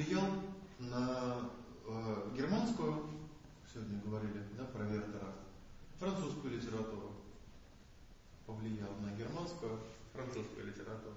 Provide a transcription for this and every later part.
повлиял на германскую, сегодня говорили, да, про Вертера, французскую литературу. Повлиял на германскую, французскую литературу.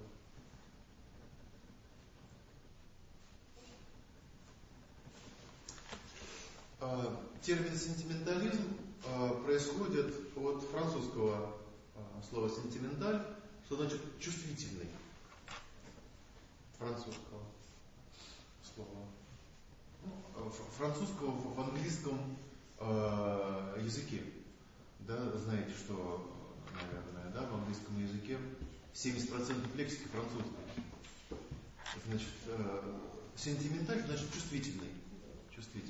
Термин сентиментализм происходит от французского слова сентименталь, что значит чувствительный. Французского слова. Французского в английском языке. Да, знаете, что, наверное, да, в английском языке 70% лексики французской. Значит, сентименталь значит чувствительный. Чувствительный.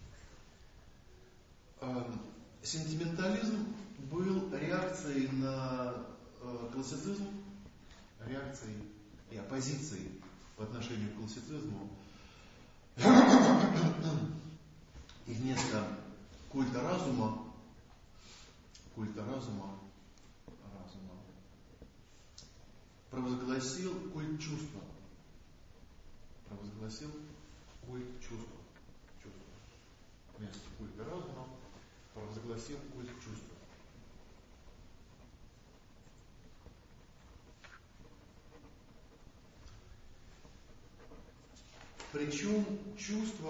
Сентиментализм был реакцией на классицизм, реакцией и оппозицией по отношению к классицизму. И вместо культа разума провозгласил культ чувства. Провозгласил культ чувства. Вместо культа разума провозгласил культ чувства. Причем чувства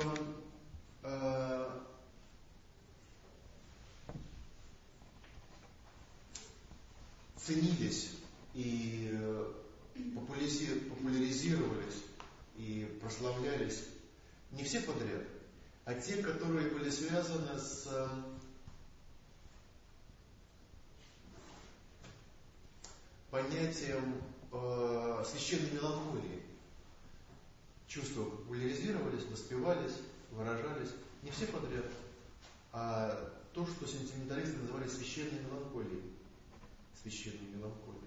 ценились и популяризировались и прославлялись не все подряд, а те, которые были связаны с понятием священной меланхолии. Чувства популяризировались, воспевались, выражались не все подряд, а то, что сентименталисты называли священной меланхолией. Священной меланхолией.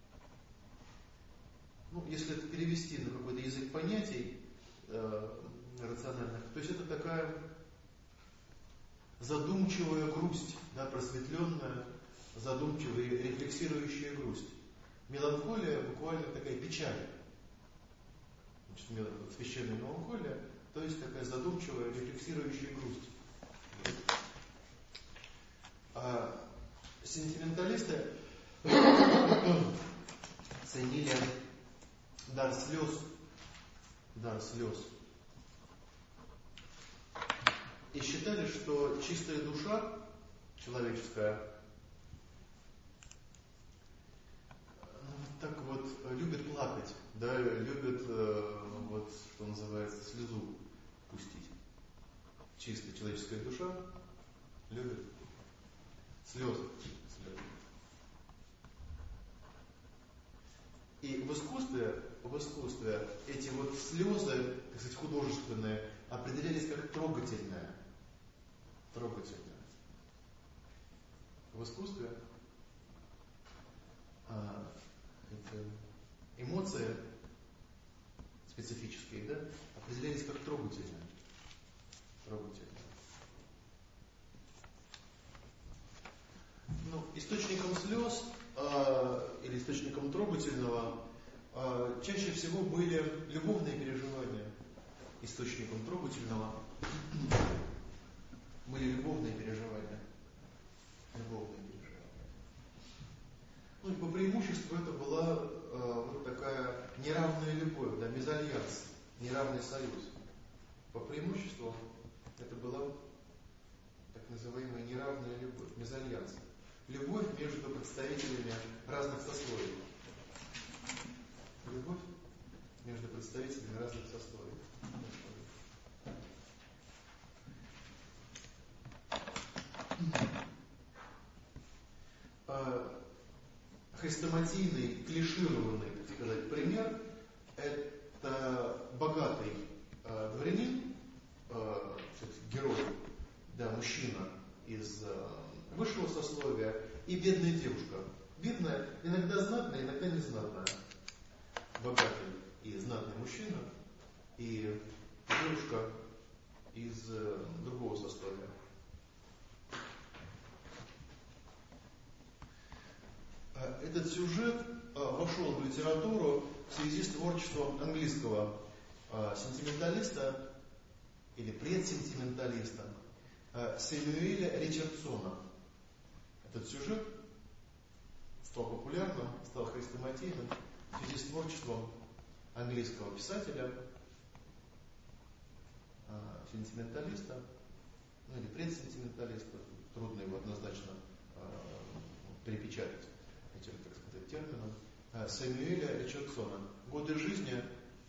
Ну, если это перевести на какой-то язык понятий рациональных, то есть это такая задумчивая грусть, да, просветленная, задумчивая, рефлексирующая грусть. Меланхолия буквально такая печаль. Значит, священная меланхолия, то есть такая задумчивая, рефлексирующая грусть. А сентименталисты ценили дар слез. И считали, что чистая душа человеческая так вот любит плакать, да, любит вот, что называется, слезу пустить. Чистая человеческая душа любит слезы. И в искусстве эти вот слезы, так сказать, художественные, определялись как трогательные. В искусстве эти эмоции специфические, да, определялись как трогательные. Ну, источником слез или источником трогательного чаще всего были любовные переживания. Источником трогательного были любовные переживания. Ну и по преимуществу это была вот такая неравная любовь, да, мезальянс, неравный союз. По преимуществу это была так называемая неравная любовь, мезальянс. Любовь между представителями разных сословий. Любовь между представителями разных сословий. Хрестоматийный, клишированный, так сказать, пример – это богатый дворянин, герой, да, мужчина из высшего сословия, и бедная девушка. Бедная, иногда знатная, иногда незнатная. Богатый и знатный мужчина, и девушка из другого сословия. Этот сюжет вошел в литературу в связи с творчеством английского сентименталиста или предсентименталиста Сэмюэля Ричардсона. Этот сюжет стал популярным, стал хрестоматийным в связи с творчеством английского писателя, сентименталиста, или предсентименталиста, трудно его однозначно перепечатать этим, так сказать, термином, Сэмюэля Ричардсона. Годы жизни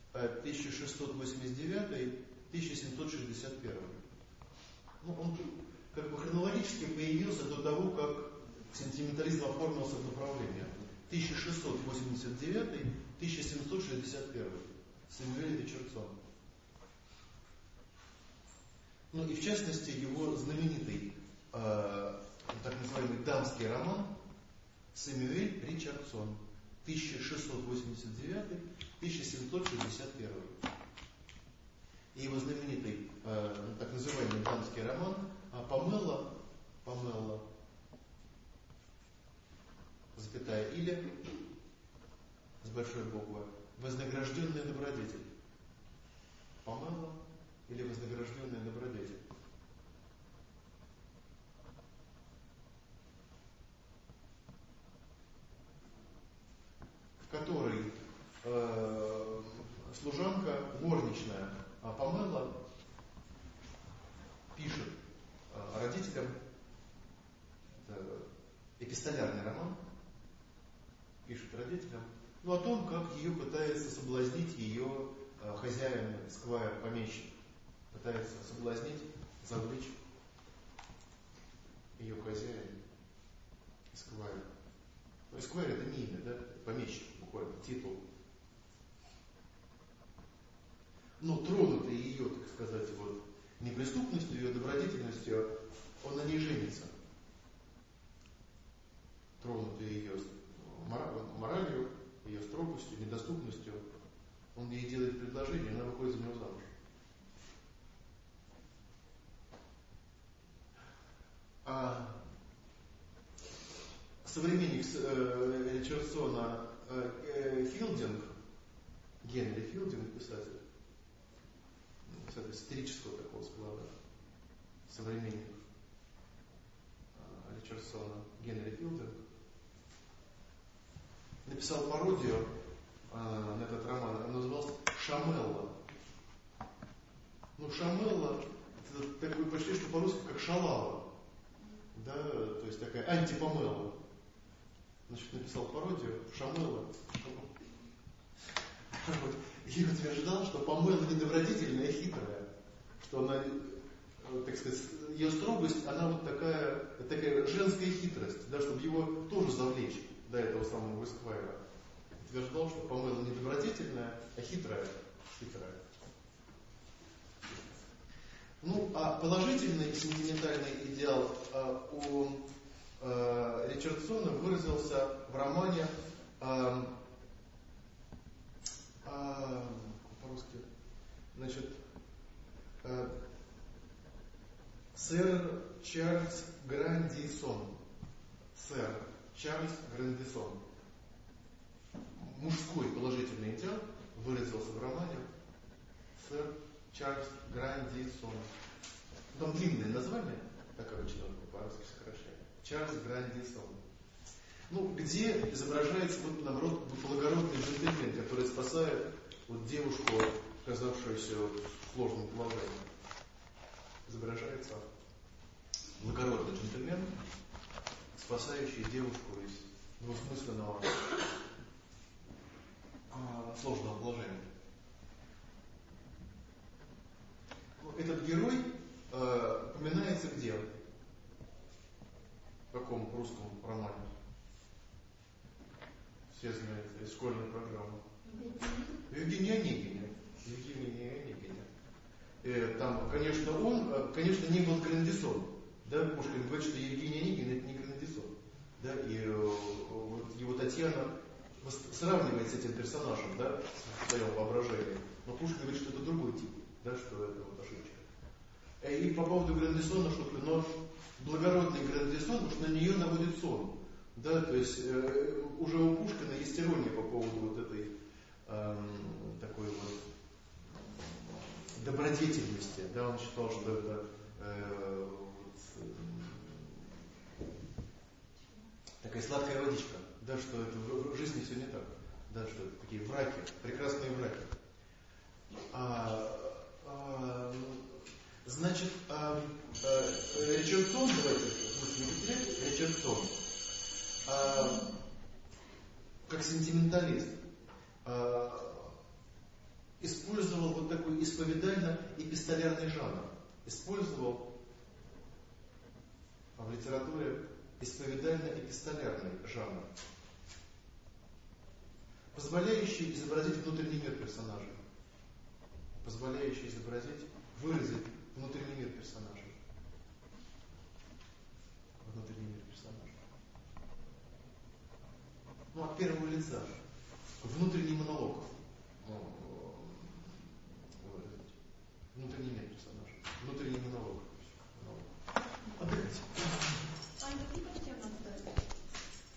1689-1761. Он как бы хронологически появился до того, как сентиментализм оформился в направление. 1689-1761. Сэмюэль Ричардсон. И в частности его знаменитый так называемый дамский роман Сэмюэль Ричардсон 1689-1761. И его знаменитый так называемый дамский роман Памела, запятая, или с большой буквы вознагражденная добродетель. Памела или вознагражденная добродетель. В которой служанка, горничная Памела пишет родителям, это эпистолярный роман, пишет родителям, о том, как ее пытается соблазнить ее хозяин, сквайр, помещик. Пытается соблазнить, завлечь ее хозяин, сквайр. Сквайр это не имя, да? Помещик, буквально, титул. Но тронутый ее, так сказать, неприступностью, ее добродетельностью, он на ней женится. Тронутый ее моралью, ее строгостью, недоступностью, он ей делает предложение, она выходит за него замуж. Современник Ричардсона Филдинг, Генри Филдинг, писатель сатирического такого склада, современник Ричардсона Генри Филдинг, написал пародию на этот роман, она называлась «Шамелла». Шамелла это такой почти что по-русски как шалава, да, то есть такая антипамелла. Написал пародию «Шамелла». И утверждал, что Памела недобродетельная и хитрая, что она, так сказать, ее строгость, она такая женская хитрость, да, чтобы его тоже завлечь до этого самого эсквайра. Утверждал, что Памела недобродетельная, а хитрая. А положительный сентиментальный идеал у Ричардсона выразился в романе по-русски, сэр Чарльз Грандисон. Сэр Чарльз Грандисон. Мужской положительный идеал выразился в романе сэр Чарльз Грандисон. Там длинное название, так обычно по-русски сокращает. Чарльз Грандисон. Где изображается, наоборот, благородный джентльмен, который спасает девушку, оказавшуюся в сложном положении. Изображается благородный джентльмен, спасающий девушку из двусмысленного сложного положения. Этот герой упоминается где? В каком русском романе? Все знают, из школьной программы. Евгений Онегин. Там, конечно, не был Грандисон. Да, Пушкин говорит, что Евгений Онегин это не Грандисон. Да, и его Татьяна сравнивает с этим персонажем, да, в своем воображении. Но Пушкин говорит, что это другой тип, да, что это ошибка. И по поводу Грандисона шутка, но благородный Грандисон, потому что на нее наводит сон. Да, то есть уже у Пушкина есть ирония по поводу этой такой добродетельности. Да, он считал, что это такая сладкая водичка, да, что это в жизни все не так, да, что это такие враки, прекрасные враки. Значит, Ричард Том, давайте, Ричард Том, как сентименталист, использовал вот такой исповедально-эпистолярный жанр. Использовал в литературе исповедально-эпистолярный жанр, позволяющий изобразить внутренний мир персонажей, позволяющий изобразить, выразить внутренний мир персонажей. Внутренний мир персонажей. Ну, от первого лица. Внутренний